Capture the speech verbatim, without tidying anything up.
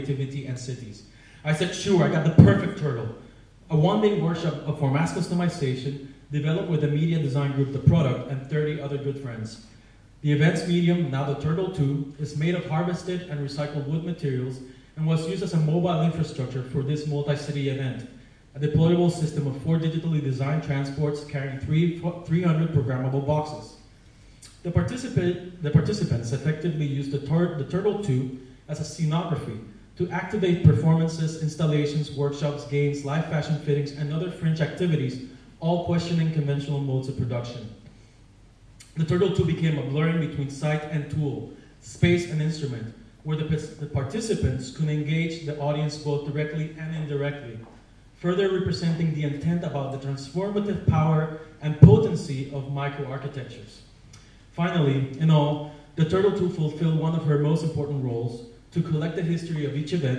creativity and cities. I said, sure, I got the perfect turtle. A one-day workshop for mass customization developed with the media design group The Product and thirty other good friends. The event's medium, now the Turtle two, is made of harvested and recycled wood materials and was used as a mobile infrastructure for this multi-city event, a deployable system of four digitally designed transports carrying three, three hundred programmable boxes. The, participant, the participants effectively used the, tur the Turtle two as a scenography to activate performances, installations, workshops, games, live fashion fittings, and other fringe activities, all questioning conventional modes of production. The Turtle two became a blurring between site and tool, space and instrument, where the, the participants could engage the audience both directly and indirectly, further representing the intent about the transformative power and potency of microarchitectures. Finally, in all, the Turtle two fulfilled one of her most important roles, to collect the history of each event